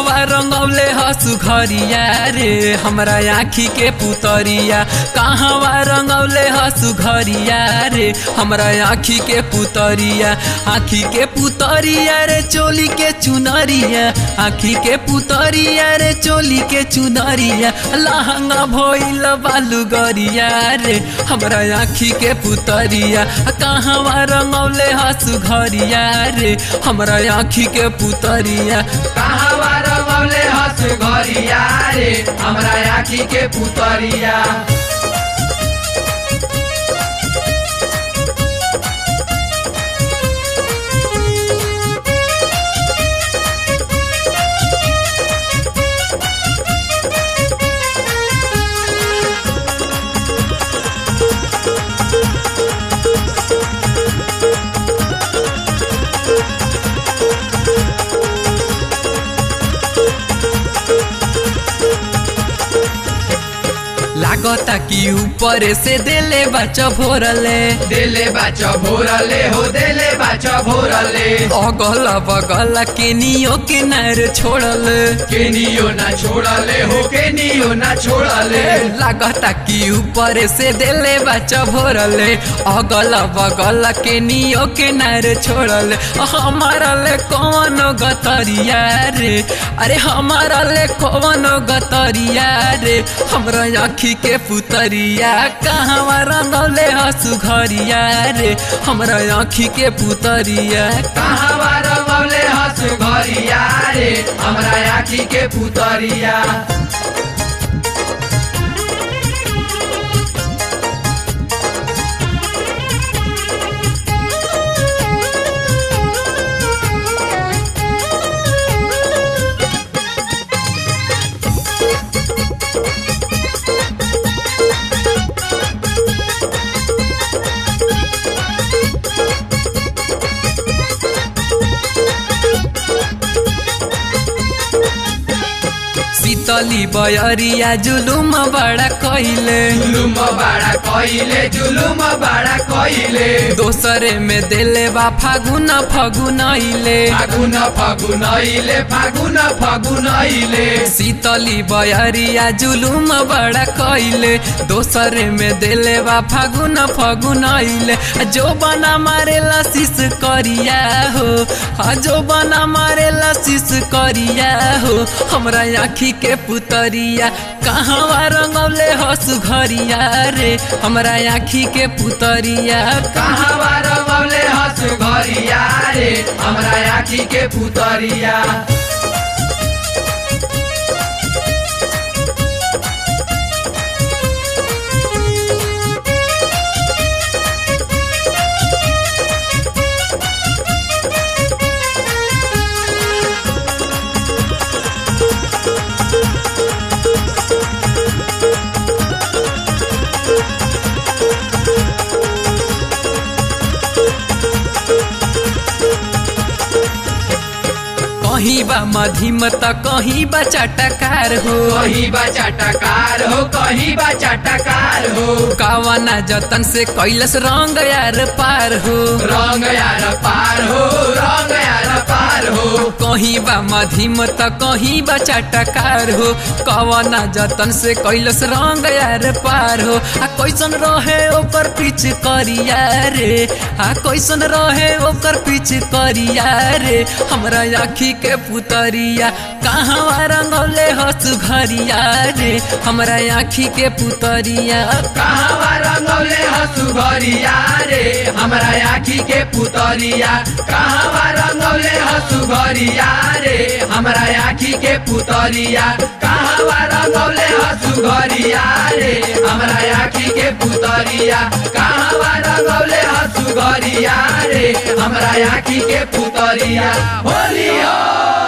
कहवा रंगौले हसु घरिया रे हमरा आँखी के पुतरिया कहवा रंगौले हसु घरिया रे हमरा आँखी के पुतरिया रे चोली के चुनरिया आँखी के पुतरिया रे चोली के चुनरिया लहंगा भइल बालू गरिया रे हमरा आँखी के पुतरिया कहवा रंगौले हसु घरिया रे हमरा आँखी के पुतरिया कहवा रंगौले हसु घरिया रे हमरा आँखी के पुतरिया लागता कि ऊपर से देले बच्चा भोरले हो देले बच्चा भोरले अगल बगल केनियो किनार छोड़ले केनियो ना छोड़ले हो केनियो ना छोड़ले लागता कि ऊपर से देले बच्चा भोरले अगल बगल केनियो किनार छोड़ले हमारा ले कौन गतरिया रे अरे हमारा ले कौन गतरिया रे हमरा आँखी के पुतरिया कहवा रंगौले हसु घरिया रे हमरा आँखी के पुतरिया कहवा रंगौले हसु घरिया रे हमरा आँखी के पुतरिया शीतली बयरिया जुलुम बड़ा कइले दोसरे में देले बा फागुन फगुनइले शीतली बयरिया जुलुम बड़ा कइले दोसरे में देले बा फगुनइले जो बना मारेला शीश करिया हो जो बना मारेला शीश करिया हो हमरा आँखी के पुतरिया कहवा रंगौले हसु घरिया रे हमरा आँखी के पुतरिया कहवा रंगौले हसु घरिया रे हमरा आँखी के पुतरिया कहीं बा मध्यम त कहीं बा चटकार हो कहीं बा चटकार हो कावना जतन से कैलस रंग यार पार हो रंग यार पार हो कहीं बा मध्यम त कहीं बा चटकार हो कावना जतन से कैलस रंग यार पार हो कैसन रहे ओकर पीछ करिया रे कैसन रहे ओकर पीछ करिया रे हमरा आँखी के पुतरिया कहवा रंगौले हसु घरिया रे हमरा आँखी के पुतरिया कहवा रंगौले हसु घरिया रे हमरा आँखी के पुतरिया कहवा रंगौले हसु घरिया रे हमरा आँखी के पुतरिया कहवा रंगौले हसु घरिया रे हमरा आँखी के पुतरिया कहवा रंगौले हसु घरिया रे हमरा आँखी के पुतरिया होलिया।